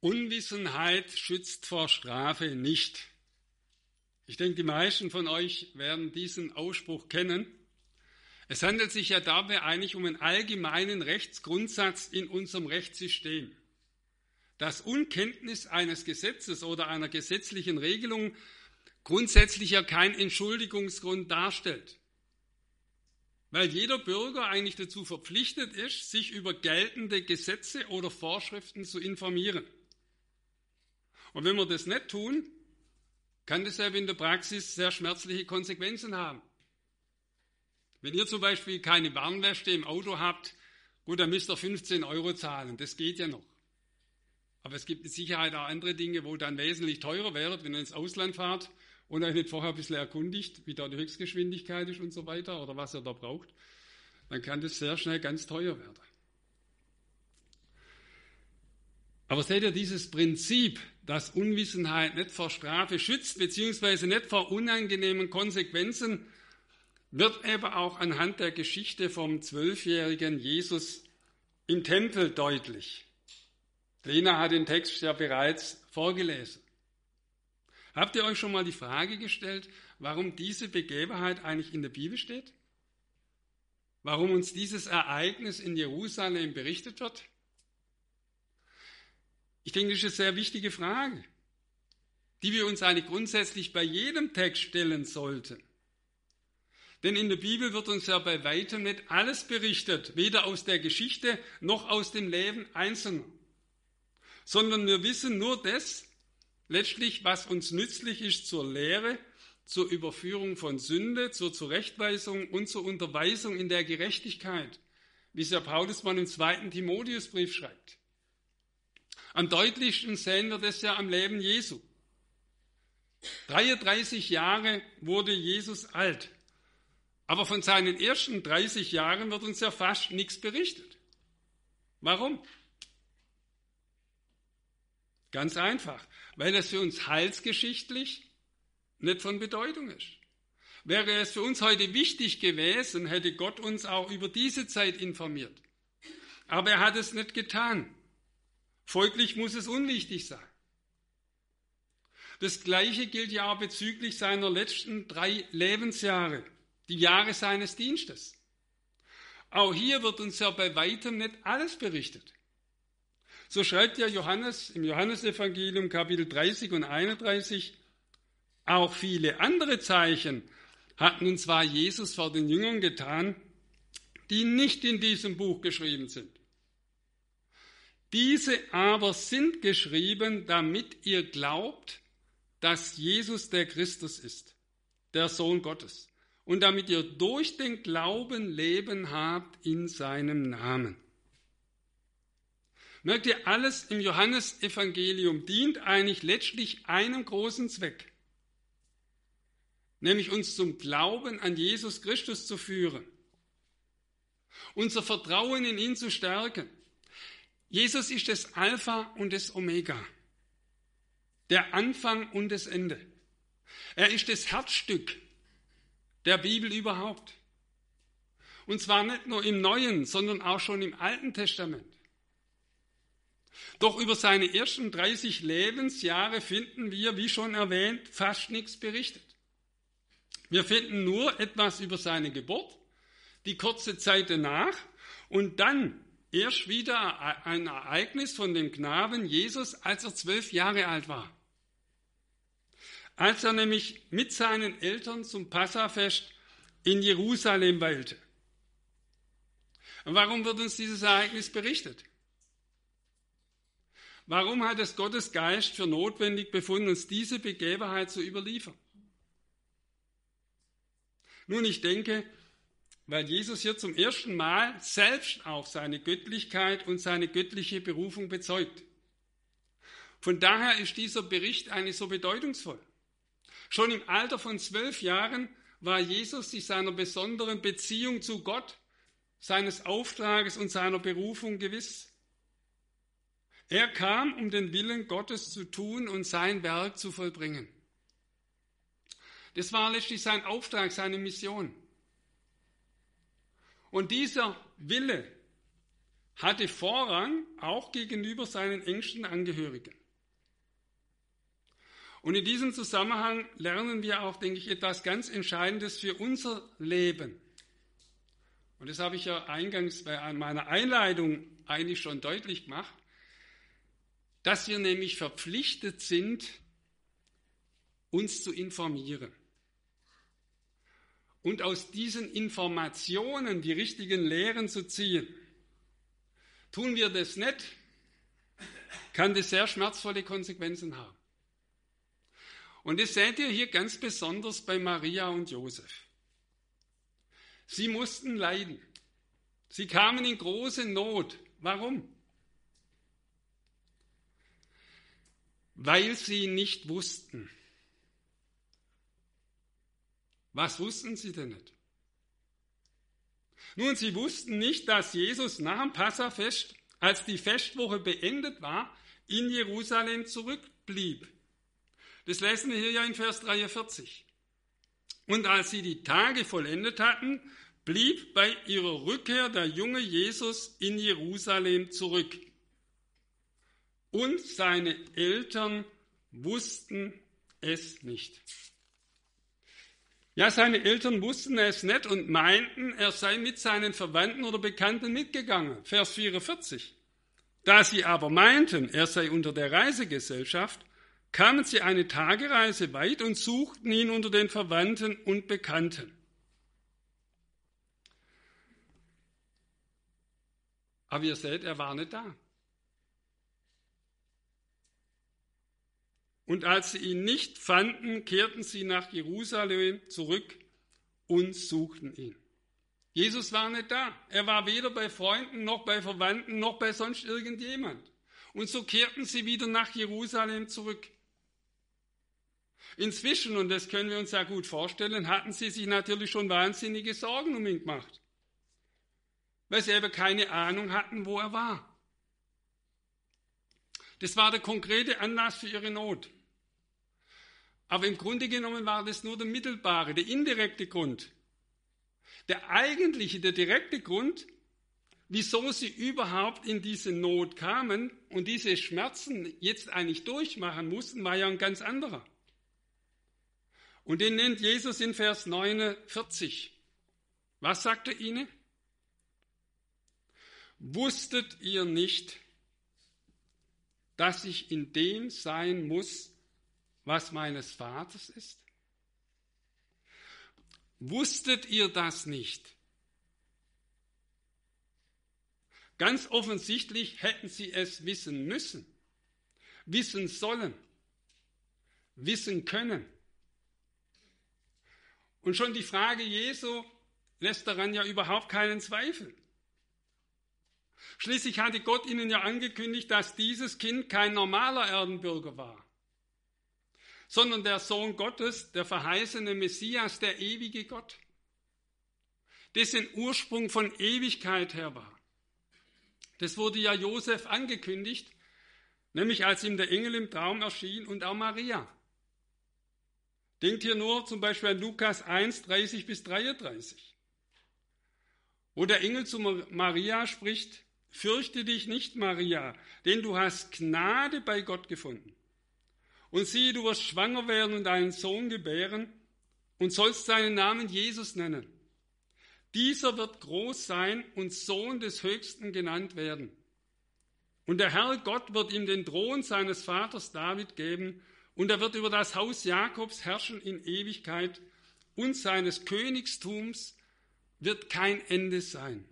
Unwissenheit schützt vor Strafe nicht. Ich denke, die meisten von euch werden diesen Ausspruch kennen. Es handelt sich ja dabei eigentlich um einen allgemeinen Rechtsgrundsatz in unserem Rechtssystem, dass Unkenntnis eines Gesetzes oder einer gesetzlichen Regelung grundsätzlich ja kein Entschuldigungsgrund darstellt, weil jeder Bürger eigentlich dazu verpflichtet ist, sich über geltende Gesetze oder Vorschriften zu informieren. Und wenn wir das nicht tun, kann das in der Praxis sehr schmerzliche Konsequenzen haben. Wenn ihr zum Beispiel keine Warnweste im Auto habt, gut, dann müsst ihr 15 € zahlen, das geht ja noch. Aber es gibt mit Sicherheit auch andere Dinge, wo dann wesentlich teurer wäre, wenn ihr ins Ausland fahrt und euch nicht vorher ein bisschen erkundigt, wie da die Höchstgeschwindigkeit ist und so weiter oder was ihr da braucht, dann kann das sehr schnell ganz teuer werden. Aber seht ihr, dieses Prinzip, dass Unwissenheit nicht vor Strafe schützt, beziehungsweise nicht vor unangenehmen Konsequenzen, wird eben auch anhand der Geschichte vom 12-jährigen Jesus im Tempel deutlich. Lena hat den Text ja bereits vorgelesen. Habt ihr euch schon mal die Frage gestellt, warum diese Begebenheit eigentlich in der Bibel steht? Warum uns dieses Ereignis in Jerusalem berichtet wird? Ich denke, das ist eine sehr wichtige Frage, die wir uns eigentlich grundsätzlich bei jedem Text stellen sollten. Denn in der Bibel wird uns ja bei weitem nicht alles berichtet, weder aus der Geschichte noch aus dem Leben Einzelner, sondern wir wissen nur das, letztlich, was uns nützlich ist zur Lehre, zur Überführung von Sünde, zur Zurechtweisung und zur Unterweisung in der Gerechtigkeit, wie es ja Paulus mal im 2. Timotheusbrief schreibt. Am deutlichsten sehen wir das ja am Leben Jesu. 33 Jahre wurde Jesus alt, aber von seinen ersten 30 Jahren wird uns ja fast nichts berichtet. Warum? Ganz einfach, weil es für uns heilsgeschichtlich nicht von Bedeutung ist. Wäre es für uns heute wichtig gewesen, hätte Gott uns auch über diese Zeit informiert. Aber er hat es nicht getan. Folglich muss es unwichtig sein. Das Gleiche gilt ja auch bezüglich seiner letzten 3 Lebensjahre, die Jahre seines Dienstes. Auch hier wird uns ja bei weitem nicht alles berichtet. So schreibt ja Johannes im Johannesevangelium Kapitel 30 und 31, auch viele andere Zeichen hat nun zwar Jesus vor den Jüngern getan, die nicht in diesem Buch geschrieben sind. Diese aber sind geschrieben, damit ihr glaubt, dass Jesus der Christus ist, der Sohn Gottes, und damit ihr durch den Glauben Leben habt in seinem Namen. Merkt ihr, alles im Johannesevangelium dient eigentlich letztlich einem großen Zweck, nämlich uns zum Glauben an Jesus Christus zu führen, unser Vertrauen in ihn zu stärken. Jesus ist das Alpha und das Omega, der Anfang und das Ende. Er ist das Herzstück der Bibel überhaupt. Und zwar nicht nur im Neuen, sondern auch schon im Alten Testament. Doch über seine ersten 30 Lebensjahre finden wir, wie schon erwähnt, fast nichts berichtet. Wir finden nur etwas über seine Geburt, die kurze Zeit danach und dann erst wieder ein Ereignis von dem Knaben Jesus, als er 12 Jahre alt war. Als er nämlich mit seinen Eltern zum Passafest in Jerusalem weilte. Und warum wird uns dieses Ereignis berichtet? Warum hat es Gottes Geist für notwendig befunden, uns diese Begebenheit zu überliefern? Nun, ich denke, weil Jesus hier zum ersten Mal selbst auch seine Göttlichkeit und seine göttliche Berufung bezeugt. Von daher ist dieser Bericht eigentlich so bedeutungsvoll. Schon im Alter von 12 Jahren war Jesus sich seiner besonderen Beziehung zu Gott, seines Auftrages und seiner Berufung gewiss. Er kam, um den Willen Gottes zu tun und sein Werk zu vollbringen. Das war letztlich sein Auftrag, seine Mission. Und dieser Wille, hatte Vorrang auch gegenüber seinen engsten Angehörigen. Und in diesem Zusammenhang lernen wir auch, denke ich, etwas ganz Entscheidendes für unser Leben. Und das habe ich ja eingangs bei meiner Einleitung eigentlich schon deutlich gemacht, dass wir nämlich verpflichtet sind, uns zu informieren. Und aus diesen Informationen die richtigen Lehren zu ziehen. Tun wir das nicht, kann das sehr schmerzvolle Konsequenzen haben. Und das seht ihr hier ganz besonders bei Maria und Josef. Sie mussten leiden. Sie kamen in große Not. Warum? Weil sie nicht wussten. Was wussten sie denn nicht? Nun, sie wussten nicht, dass Jesus nach dem Passafest, als die Festwoche beendet war, in Jerusalem zurückblieb. Das lesen wir hier ja in Vers 43. Und als sie die Tage vollendet hatten, blieb bei ihrer Rückkehr der junge Jesus in Jerusalem zurück. Und seine Eltern wussten es nicht. Ja, seine Eltern wussten es nicht und meinten, er sei mit seinen Verwandten oder Bekannten mitgegangen. Vers 44. Da sie aber meinten, er sei unter der Reisegesellschaft, kamen sie eine Tagereise weit und suchten ihn unter den Verwandten und Bekannten. Aber ihr seht, er war nicht da. Und als sie ihn nicht fanden, kehrten sie nach Jerusalem zurück und suchten ihn. Jesus war nicht da. Er war weder bei Freunden, noch bei Verwandten, noch bei sonst irgendjemand. Und so kehrten sie wieder nach Jerusalem zurück. Inzwischen, und das können wir uns ja gut vorstellen, hatten sie sich natürlich schon wahnsinnige Sorgen um ihn gemacht. Weil sie eben keine Ahnung hatten, wo er war. Das war der konkrete Anlass für ihre Not. Aber im Grunde genommen war das nur der mittelbare, der indirekte Grund. Der eigentliche, der direkte Grund, wieso sie überhaupt in diese Not kamen und diese Schmerzen jetzt eigentlich durchmachen mussten, war ja ein ganz anderer. Und den nennt Jesus in Vers 49. Was sagt er ihnen? Wusstet ihr nicht, dass ich in dem sein muss, was meines Vaters ist? Wusstet ihr das nicht? Ganz offensichtlich hätten sie es wissen müssen, wissen sollen, wissen können. Und schon die Frage Jesu lässt daran ja überhaupt keinen Zweifel. Schließlich hatte Gott ihnen ja angekündigt, dass dieses Kind kein normaler Erdenbürger war, sondern der Sohn Gottes, der verheißene Messias, der ewige Gott, dessen Ursprung von Ewigkeit her war. Das wurde ja Josef angekündigt, nämlich als ihm der Engel im Traum erschien und auch Maria. Denkt hier nur zum Beispiel an Lukas 1, 30 bis 33, wo der Engel zu Maria spricht: Fürchte dich nicht, Maria, denn du hast Gnade bei Gott gefunden. Und siehe, du wirst schwanger werden und einen Sohn gebären und sollst seinen Namen Jesus nennen. Dieser wird groß sein und Sohn des Höchsten genannt werden. Und der Herr Gott wird ihm den Thron seines Vaters David geben, und er wird über das Haus Jakobs herrschen in Ewigkeit, und seines Königstums wird kein Ende sein.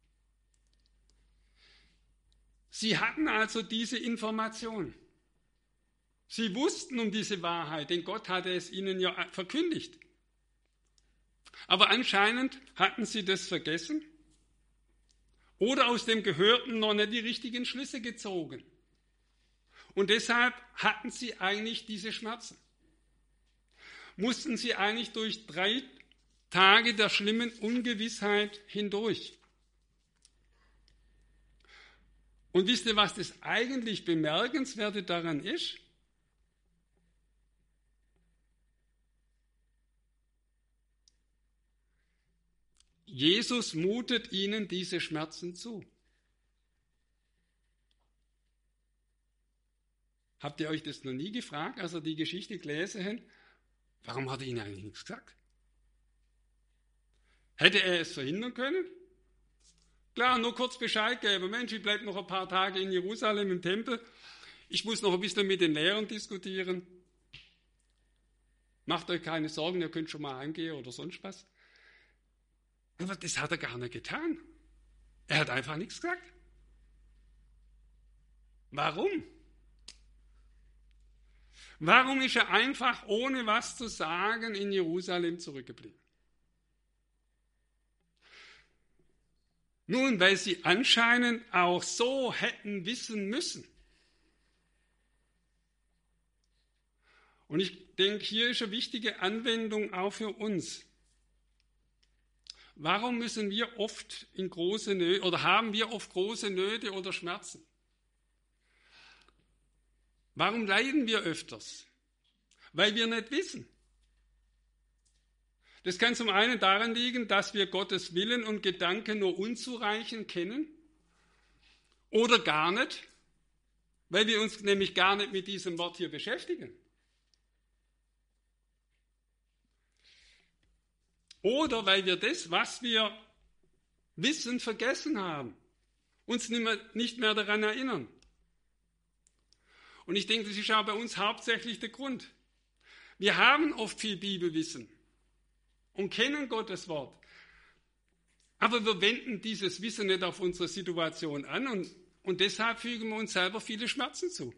Sie hatten also diese Information. Sie wussten um diese Wahrheit, denn Gott hatte es ihnen ja verkündigt. Aber anscheinend hatten sie das vergessen oder aus dem Gehörten noch nicht die richtigen Schlüsse gezogen. Und deshalb hatten sie eigentlich diese Schmerzen. Mussten sie eigentlich durch 3 Tage der schlimmen Ungewissheit hindurch. Und wisst ihr, was das eigentlich Bemerkenswerte daran ist? Jesus mutet ihnen diese Schmerzen zu. Habt ihr euch das noch nie gefragt, als ihr die Geschichte gelesen habt? Warum hat er ihnen eigentlich nichts gesagt? Hätte er es verhindern können? Klar, nur kurz Bescheid geben. Mensch, ich bleibe noch ein paar Tage in Jerusalem im Tempel. Ich muss noch ein bisschen mit den Lehrern diskutieren. Macht euch keine Sorgen, ihr könnt schon mal eingehen oder sonst was. Aber das hat er gar nicht getan. Er hat einfach nichts gesagt. Warum? Warum ist er einfach ohne was zu sagen in Jerusalem zurückgeblieben? Nun, weil sie anscheinend auch so hätten wissen müssen. Und ich denke, hier ist eine wichtige Anwendung auch für uns. Warum müssen wir oft in große Nöte oder haben wir oft große Nöte oder Schmerzen? Warum leiden wir öfters? Weil wir nicht wissen. Das kann zum einen daran liegen, dass wir Gottes Willen und Gedanken nur unzureichend kennen oder gar nicht, weil wir uns nämlich gar nicht mit diesem Wort hier beschäftigen. Oder weil wir das, was wir wissen, vergessen haben, uns nicht mehr daran erinnern. Und ich denke, das ist auch bei uns hauptsächlich der Grund. Wir haben oft viel Bibelwissen und kennen Gottes Wort. Aber wir wenden dieses Wissen nicht auf unsere Situation an und deshalb fügen wir uns selber viele Schmerzen zu.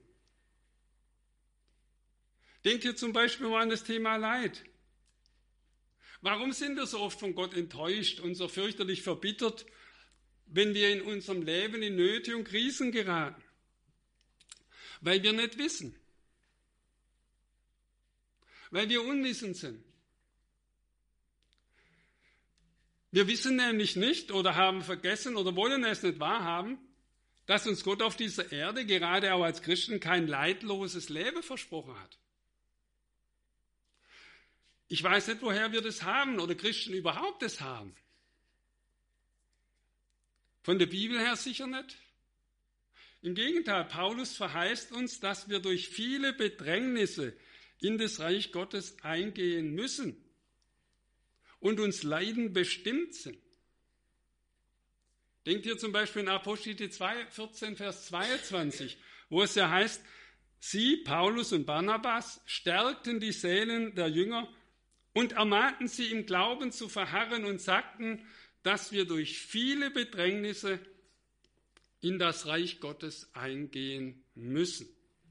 Denkt ihr zum Beispiel mal an das Thema Leid. Warum sind wir so oft von Gott enttäuscht und so fürchterlich verbittert, wenn wir in unserem Leben in Nöte und Krisen geraten? Weil wir nicht wissen. Weil wir unwissend sind. Wir wissen nämlich nicht oder haben vergessen oder wollen es nicht wahrhaben, dass uns Gott auf dieser Erde, gerade auch als Christen, kein leidloses Leben versprochen hat. Ich weiß nicht, woher wir das haben oder Christen überhaupt das haben. Von der Bibel her sicher nicht. Im Gegenteil, Paulus verheißt uns, dass wir durch viele Bedrängnisse in das Reich Gottes eingehen müssen und uns Leiden bestimmt sind. Denkt ihr zum Beispiel in Apostelgeschichte 14, Vers 22, wo es ja heißt, sie, Paulus und Barnabas, stärkten die Seelen der Jünger und ermahnten sie im Glauben zu verharren und sagten, dass wir durch viele Bedrängnisse in das Reich Gottes eingehen müssen.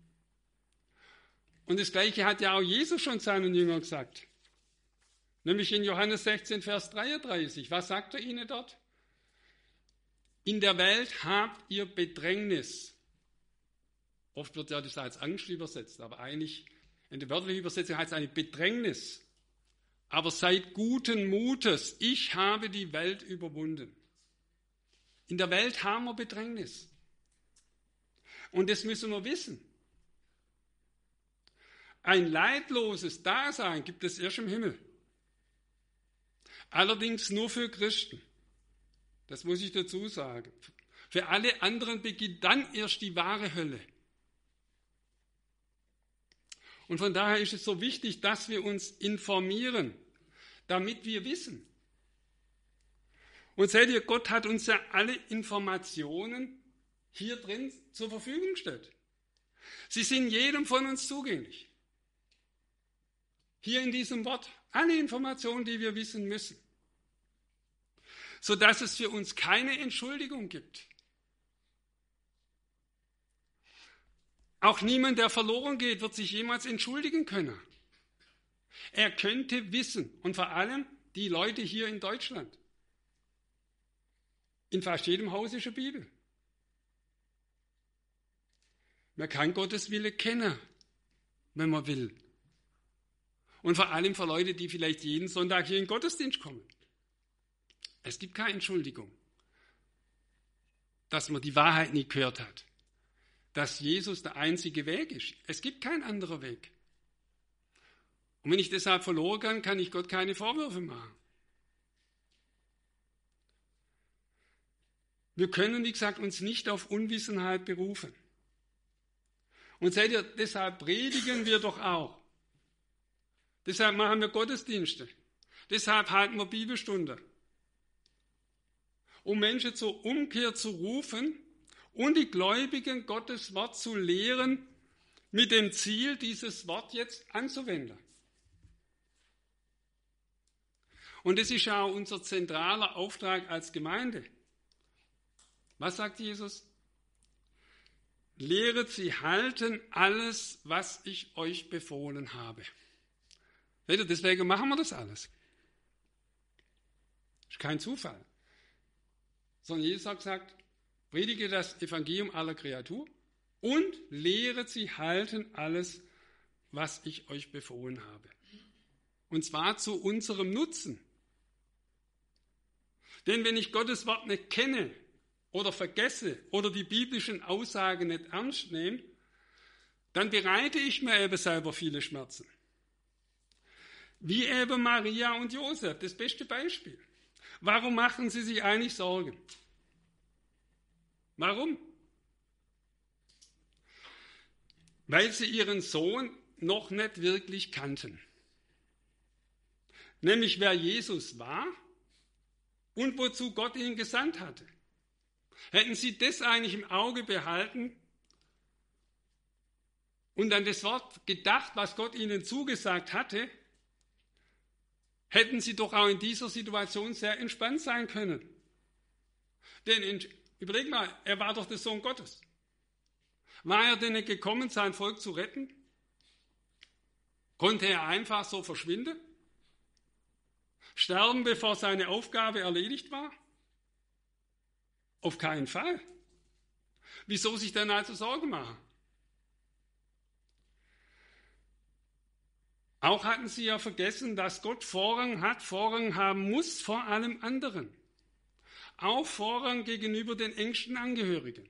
Und das Gleiche hat ja auch Jesus schon seinen Jüngern gesagt. Nämlich in Johannes 16, Vers 33. Was sagt er ihnen dort? In der Welt habt ihr Bedrängnis. Oft wird ja das als Angst übersetzt, aber eigentlich in der wörtlichen Übersetzung heißt es eine Bedrängnis. Aber seid guten Mutes, ich habe die Welt überwunden. In der Welt haben wir Bedrängnis. Und das müssen wir wissen. Ein leidloses Dasein gibt es erst im Himmel. Allerdings nur für Christen. Das muss ich dazu sagen. Für alle anderen beginnt dann erst die wahre Hölle. Und von daher ist es so wichtig, dass wir uns informieren, damit wir wissen. Und seht ihr, Gott hat uns ja alle Informationen hier drin zur Verfügung gestellt. Sie sind jedem von uns zugänglich. Hier in diesem Wort alle Informationen, die wir wissen müssen. Sodass es für uns keine Entschuldigung gibt. Auch niemand, der verloren geht, wird sich jemals entschuldigen können. Er könnte wissen, und vor allem die Leute hier in Deutschland. In fast jedem Haus ist eine Bibel. Man kann Gottes Wille kennen, wenn man will. Und vor allem für Leute, die vielleicht jeden Sonntag hier in den Gottesdienst kommen. Es gibt keine Entschuldigung, dass man die Wahrheit nicht gehört hat. Dass Jesus der einzige Weg ist. Es gibt keinen anderen Weg. Und wenn ich deshalb verloren kann, kann ich Gott keine Vorwürfe machen. Wir können, wie gesagt, uns nicht auf Unwissenheit berufen. Und seht ihr, deshalb predigen wir doch auch. Deshalb machen wir Gottesdienste. Deshalb halten wir Bibelstunde. Um Menschen zur Umkehr zu rufen und die Gläubigen Gottes Wort zu lehren, mit dem Ziel, dieses Wort jetzt anzuwenden. Und das ist auch unser zentraler Auftrag als Gemeinde. Was sagt Jesus? Lehret sie halten alles, was ich euch befohlen habe. Seht ihr, deswegen machen wir das alles. Das ist kein Zufall. Sondern Jesus hat gesagt, predige das Evangelium aller Kreatur und lehret sie halten alles, was ich euch befohlen habe. Und zwar zu unserem Nutzen. Denn wenn ich Gottes Wort nicht kenne oder vergesse oder die biblischen Aussagen nicht ernst nehme, dann bereite ich mir eben selber viele Schmerzen. Wie eben Maria und Josef, das beste Beispiel. Warum machen sie sich eigentlich Sorgen? Warum? Weil sie ihren Sohn noch nicht wirklich kannten. Nämlich wer Jesus war und wozu Gott ihn gesandt hatte. Hätten sie das eigentlich im Auge behalten und an das Wort gedacht, was Gott ihnen zugesagt hatte, hätten sie doch auch in dieser Situation sehr entspannt sein können. Denn überleg mal, er war doch der Sohn Gottes. War er denn nicht gekommen, sein Volk zu retten? Konnte er einfach so verschwinden? Sterben, bevor seine Aufgabe erledigt war? Auf keinen Fall. Wieso sich dann also Sorgen machen? Auch hatten sie ja vergessen, dass Gott Vorrang hat, Vorrang haben muss vor allem anderen. Auch Vorrang gegenüber den engsten Angehörigen.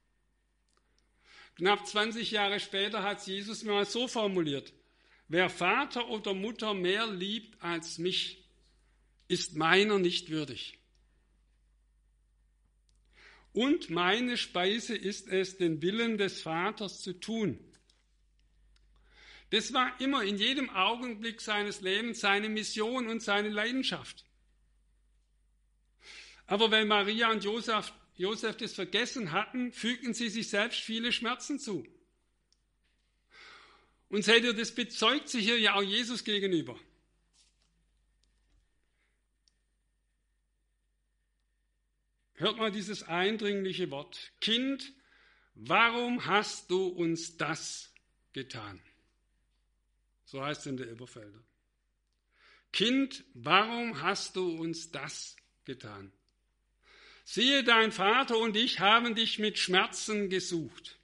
Knapp 20 Jahre später hat Jesus mal so formuliert: Wer Vater oder Mutter mehr liebt als mich, ist meiner nicht würdig. Und meine Speise ist es, den Willen des Vaters zu tun. Das war immer in jedem Augenblick seines Lebens seine Mission und seine Leidenschaft. Aber weil Maria und Josef das vergessen hatten, fügten sie sich selbst viele Schmerzen zu. Und seht ihr, das bezeugt sich hier ja auch Jesus gegenüber. Hört mal dieses eindringliche Wort. Kind, warum hast du uns das getan? So heißt es in der Elberfelder. Kind, warum hast du uns das getan? Siehe, dein Vater und ich haben dich mit Schmerzen gesucht.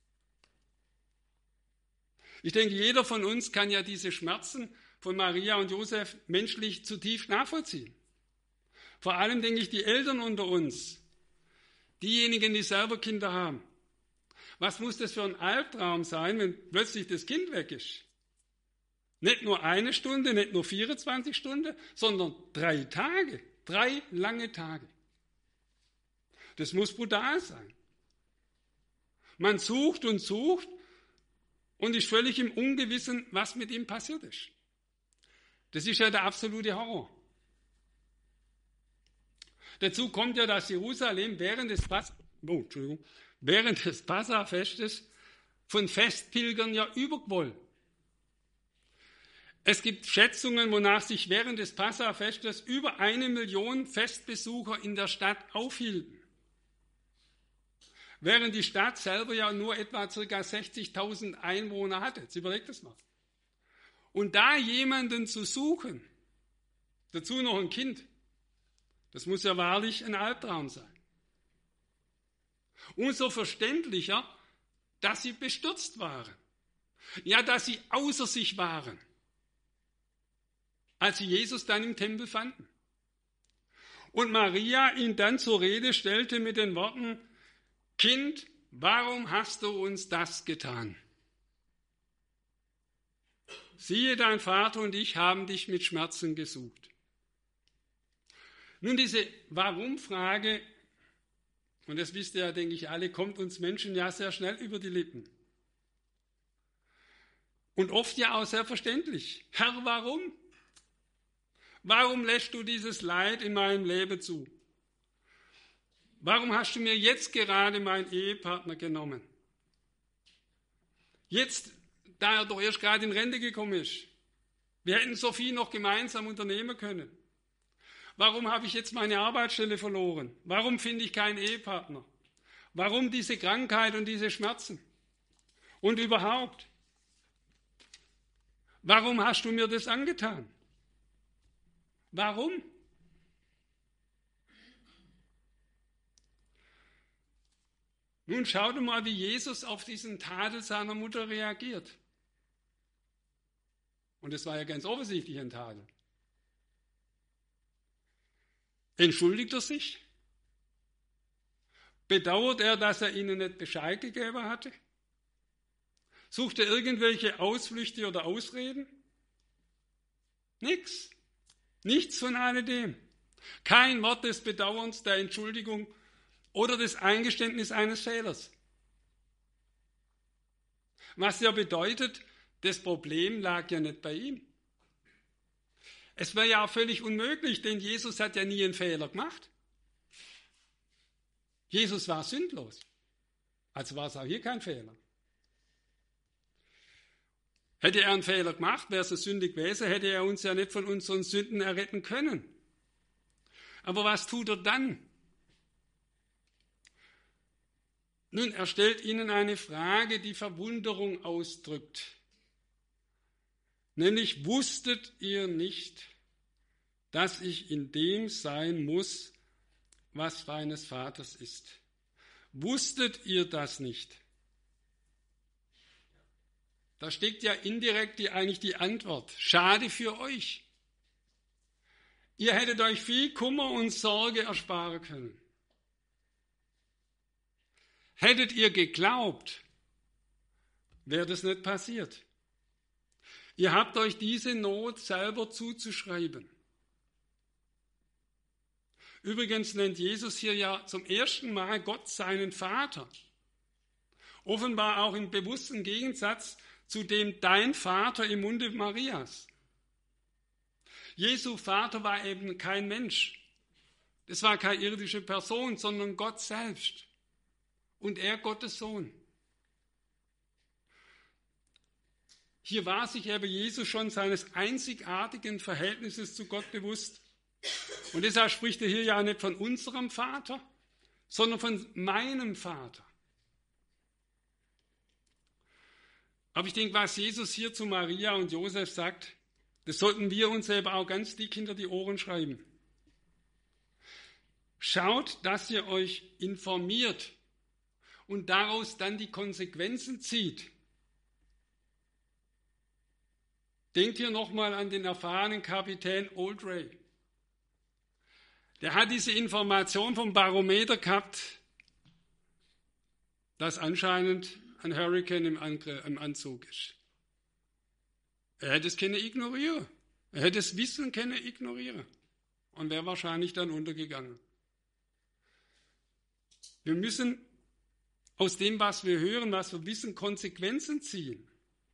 Ich denke, jeder von uns kann ja diese Schmerzen von Maria und Josef menschlich zutiefst nachvollziehen. Vor allem denke ich, die Eltern unter uns, diejenigen, die selber Kinder haben. Was muss das für ein Albtraum sein, wenn plötzlich das Kind weg ist? Nicht nur eine Stunde, nicht nur 24 Stunden, sondern 3 Tage, 3 lange Tage. Das muss brutal sein. Man sucht und ist völlig im Ungewissen, was mit ihm passiert ist. Das ist ja der absolute Horror. Dazu kommt ja, dass Jerusalem während des Passafestes von Festpilgern ja überquoll. Es gibt Schätzungen, wonach sich während des Passafestes über 1 Million Festbesucher in der Stadt aufhielten. Während die Stadt selber ja nur etwa ca. 60.000 Einwohner hatte. Jetzt überlegt das mal. Und da jemanden zu suchen, dazu noch ein Kind, das muss ja wahrlich ein Albtraum sein. Umso verständlicher, dass sie bestürzt waren. Ja, dass sie außer sich waren, als sie Jesus dann im Tempel fanden. Und Maria ihn dann zur Rede stellte mit den Worten: Kind, warum hast du uns das getan? Siehe, dein Vater und ich haben dich mit Schmerzen gesucht. Nun, diese Warum-Frage, und das wisst ihr ja, denke ich alle, kommt uns Menschen ja sehr schnell über die Lippen. Und oft ja auch selbstverständlich. Herr, warum? Warum lässt du dieses Leid in meinem Leben zu? Warum hast du mir jetzt gerade meinen Ehepartner genommen? Jetzt, da er doch erst gerade in Rente gekommen ist. Wir hätten so viel noch gemeinsam unternehmen können. Warum habe ich jetzt meine Arbeitsstelle verloren? Warum finde ich keinen Ehepartner? Warum diese Krankheit und diese Schmerzen? Und überhaupt, warum hast du mir das angetan? Warum? Nun schaut mal, wie Jesus auf diesen Tadel seiner Mutter reagiert. Und es war ja ganz offensichtlich ein Tadel. Entschuldigt er sich? Bedauert er, dass er ihnen nicht Bescheid gegeben hatte? Sucht er irgendwelche Ausflüchte oder Ausreden? Nichts. Nichts von alledem. Kein Wort des Bedauerns, der Entschuldigung oder des Eingeständnisses eines Fehlers. Was ja bedeutet, das Problem lag ja nicht bei ihm. Es wäre ja auch völlig unmöglich, denn Jesus hat ja nie einen Fehler gemacht. Jesus war sündlos. Also war es auch hier kein Fehler. Hätte er einen Fehler gemacht, wäre es so sündig gewesen, hätte er uns ja nicht von unseren Sünden erretten können. Aber was tut er dann? Nun, er stellt ihnen eine Frage, die Verwunderung ausdrückt. Nämlich, wusstet ihr nicht, dass ich in dem sein muss, was meines Vaters ist? Wusstet ihr das nicht? Da steckt ja indirekt eigentlich die Antwort. Schade für euch. Ihr hättet euch viel Kummer und Sorge ersparen können. Hättet ihr geglaubt, wäre das nicht passiert. Ihr habt euch diese Not selber zuzuschreiben. Übrigens nennt Jesus hier ja zum ersten Mal Gott seinen Vater. Offenbar auch im bewussten Gegensatz zu dem dein Vater im Munde Marias. Jesu Vater war eben kein Mensch. Das war keine irdische Person, sondern Gott selbst. Und er Gottes Sohn. Hier war sich eben Jesus schon seines einzigartigen Verhältnisses zu Gott bewusst. Und deshalb spricht er hier ja nicht von unserem Vater, sondern von meinem Vater. Aber ich denke, was Jesus hier zu Maria und Josef sagt, das sollten wir uns selber auch ganz dick hinter die Ohren schreiben. Schaut, dass ihr euch informiert und daraus dann die Konsequenzen zieht. Denkt hier nochmal an den erfahrenen Kapitän Oldray. Der hat diese Information vom Barometer gehabt, dass anscheinend ein Hurrikan im Anzug ist. Er hätte es können ignorieren. Er hätte es wissen können ignorieren. Und wäre wahrscheinlich dann untergegangen. Wir müssen aus dem, was wir hören, was wir wissen, Konsequenzen ziehen.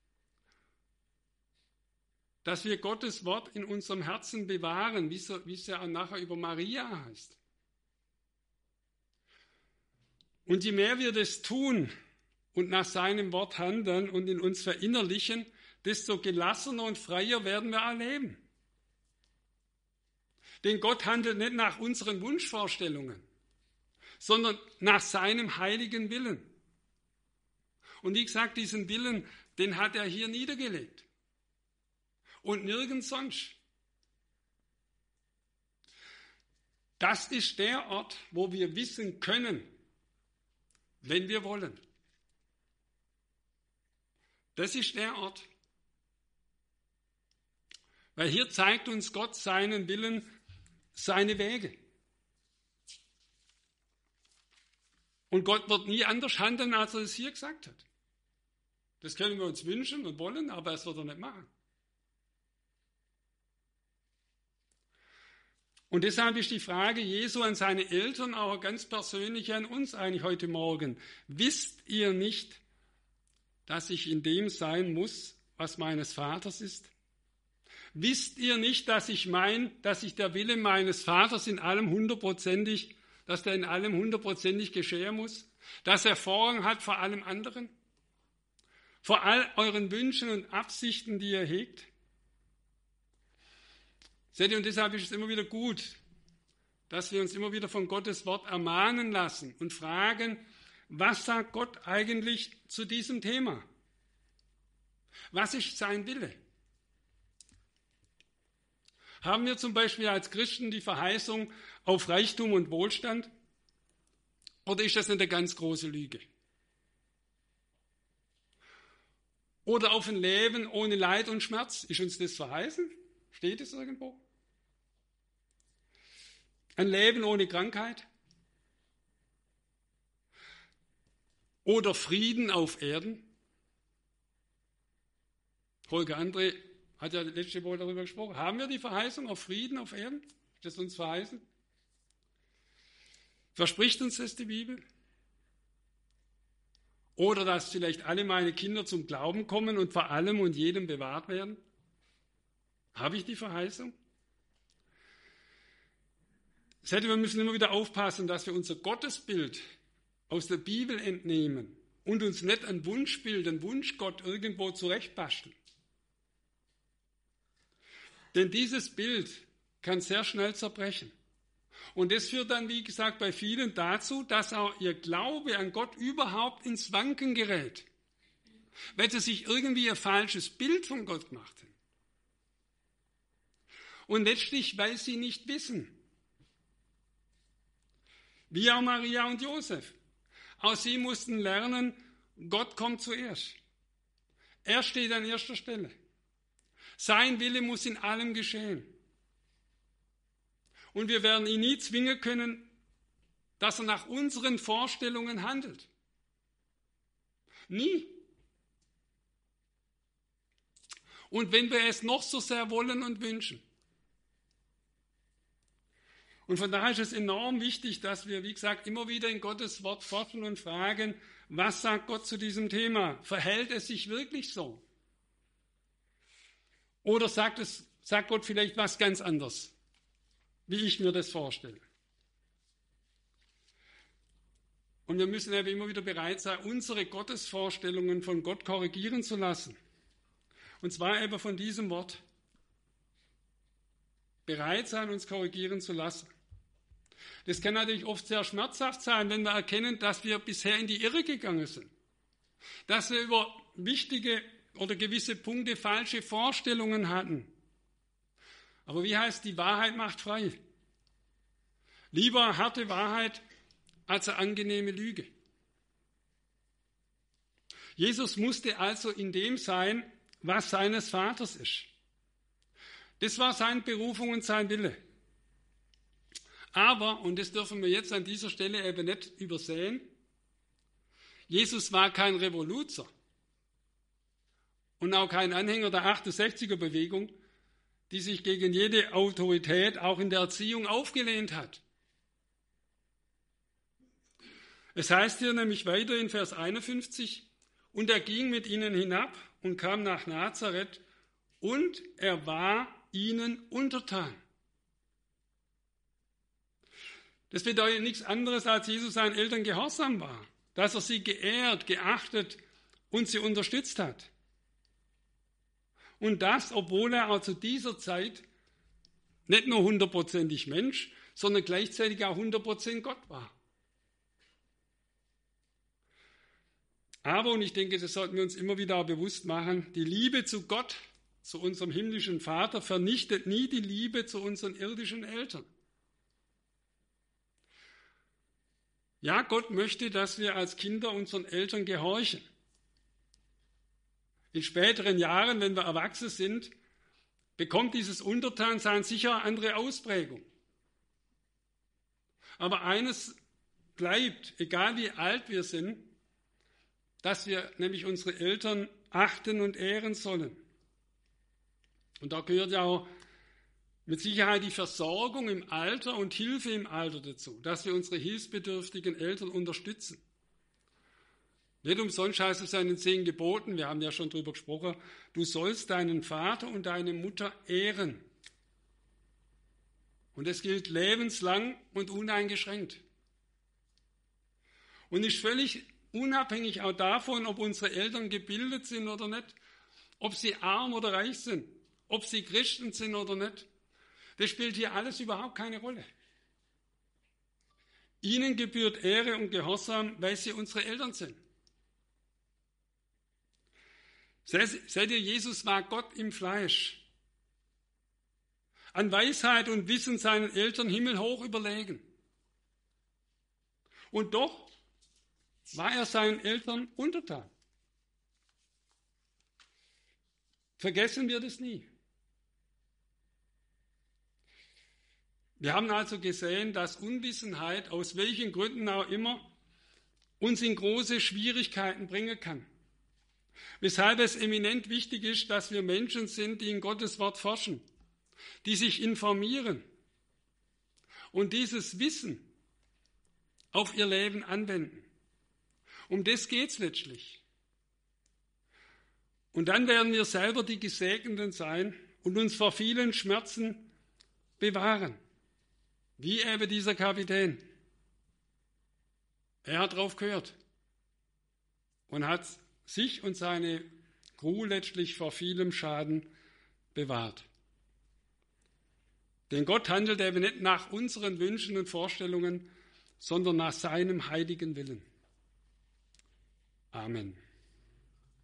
Dass wir Gottes Wort in unserem Herzen bewahren, wie es ja auch nachher über Maria heißt. Und je mehr wir das tun und nach seinem Wort handeln und in uns verinnerlichen, desto gelassener und freier werden wir erleben. Denn Gott handelt nicht nach unseren Wunschvorstellungen, sondern nach seinem heiligen Willen. Und wie gesagt, diesen Willen, den hat er hier niedergelegt. Und nirgends sonst. Das ist der Ort, wo wir wissen können, wenn wir wollen. Das ist der Ort. Weil hier zeigt uns Gott seinen Willen, seine Wege. Und Gott wird nie anders handeln, als er es hier gesagt hat. Das können wir uns wünschen und wollen, aber es wird er nicht machen. Und deshalb ist die Frage Jesu an seine Eltern, aber ganz persönlich an uns eigentlich heute Morgen. Wisst ihr nicht, dass ich in dem sein muss, was meines Vaters ist? Wisst ihr nicht, dass ich der Wille meines Vaters in allem hundertprozentig geschehen muss? Dass er Vorrang hat vor allem anderen? Vor all euren Wünschen und Absichten, die ihr hegt? Seht ihr, und deshalb ist es immer wieder gut, dass wir uns immer wieder von Gottes Wort ermahnen lassen und fragen, was sagt Gott eigentlich zu diesem Thema? Was ist sein Wille? Haben wir zum Beispiel als Christen die Verheißung auf Reichtum und Wohlstand? Oder ist das eine ganz große Lüge? Oder auf ein Leben ohne Leid und Schmerz? Ist uns das verheißen? Steht es irgendwo? Ein Leben ohne Krankheit? Oder Frieden auf Erden? Holger André hat ja letzte Woche darüber gesprochen. Haben wir die Verheißung auf Frieden auf Erden? Ist das uns verheißen? Verspricht uns das die Bibel? Oder dass vielleicht alle meine Kinder zum Glauben kommen und vor allem und jedem bewahrt werden? Habe ich die Verheißung? Wir müssen immer wieder aufpassen, dass wir unser Gottesbild aus der Bibel entnehmen und uns nicht ein Wunschbild, ein Wunschgott irgendwo zurechtbasteln. Denn dieses Bild kann sehr schnell zerbrechen. Und das führt dann, wie gesagt, bei vielen dazu, dass auch ihr Glaube an Gott überhaupt ins Wanken gerät, weil sie sich irgendwie ein falsches Bild von Gott machten. Und letztlich, weil sie nicht wissen, wie auch Maria und Josef. Auch sie mussten lernen, Gott kommt zuerst. Er steht an erster Stelle. Sein Wille muss in allem geschehen. Und wir werden ihn nie zwingen können, dass er nach unseren Vorstellungen handelt. Nie. Und wenn wir es noch so sehr wollen und wünschen. Und von daher ist es enorm wichtig, dass wir, wie gesagt, immer wieder in Gottes Wort forschen und fragen, was sagt Gott zu diesem Thema? Verhält es sich wirklich so? Oder sagt Gott vielleicht was ganz anderes, wie ich mir das vorstelle? Und wir müssen eben immer wieder bereit sein, unsere Gottesvorstellungen von Gott korrigieren zu lassen. Und zwar eben von diesem Wort. Bereit sein, uns korrigieren zu lassen. Das kann natürlich oft sehr schmerzhaft sein, wenn wir erkennen, dass wir bisher in die Irre gegangen sind. Dass wir über wichtige oder gewisse Punkte falsche Vorstellungen hatten. Aber wie heißt, die Wahrheit macht frei. Lieber harte Wahrheit als eine angenehme Lüge. Jesus musste also in dem sein, was seines Vaters ist. Das war seine Berufung und sein Wille. Aber, und das dürfen wir jetzt an dieser Stelle eben nicht übersehen, Jesus war kein Revoluzer und auch kein Anhänger der 68er-Bewegung, die sich gegen jede Autorität auch in der Erziehung aufgelehnt hat. Es heißt hier nämlich weiter in Vers 51, und er ging mit ihnen hinab und kam nach Nazareth und er war ihnen untertan. Das bedeutet nichts anderes, als Jesus seinen Eltern gehorsam war, dass er sie geehrt, geachtet und sie unterstützt hat. Und das, obwohl er auch zu dieser Zeit nicht nur 100%ig Mensch, sondern gleichzeitig auch 100% Gott war. Aber, und ich denke, das sollten wir uns immer wieder bewusst machen, die Liebe zu Gott, zu unserem himmlischen Vater, vernichtet nie die Liebe zu unseren irdischen Eltern. Ja, Gott möchte, dass wir als Kinder unseren Eltern gehorchen. In späteren Jahren, wenn wir erwachsen sind, bekommt dieses Untertansein sicher eine andere Ausprägung. Aber eines bleibt, egal wie alt wir sind, dass wir nämlich unsere Eltern achten und ehren sollen. Und da gehört ja auch mit Sicherheit die Versorgung im Alter und Hilfe im Alter dazu, dass wir unsere hilfsbedürftigen Eltern unterstützen. Nicht umsonst heißt es ja in den 10 Geboten, wir haben ja schon drüber gesprochen, du sollst deinen Vater und deine Mutter ehren. Und es gilt lebenslang und uneingeschränkt. Und ist völlig unabhängig auch davon, ob unsere Eltern gebildet sind oder nicht, ob sie arm oder reich sind, ob sie Christen sind oder nicht. Das spielt hier alles überhaupt keine Rolle. Ihnen gebührt Ehre und Gehorsam, weil sie unsere Eltern sind. Seht ihr, Jesus war Gott im Fleisch. An Weisheit und Wissen seinen Eltern himmelhoch überlegen. Und doch war er seinen Eltern untertan. Vergessen wir das nie. Wir haben also gesehen, dass Unwissenheit, aus welchen Gründen auch immer, uns in große Schwierigkeiten bringen kann. Weshalb es eminent wichtig ist, dass wir Menschen sind, die in Gottes Wort forschen, die sich informieren und dieses Wissen auf ihr Leben anwenden. Um das geht es letztlich. Und dann werden wir selber die Gesegneten sein und uns vor vielen Schmerzen bewahren. Wie eben dieser Kapitän. Er hat drauf gehört und hat sich und seine Crew letztlich vor vielem Schaden bewahrt. Denn Gott handelt eben nicht nach unseren Wünschen und Vorstellungen, sondern nach seinem heiligen Willen. Amen.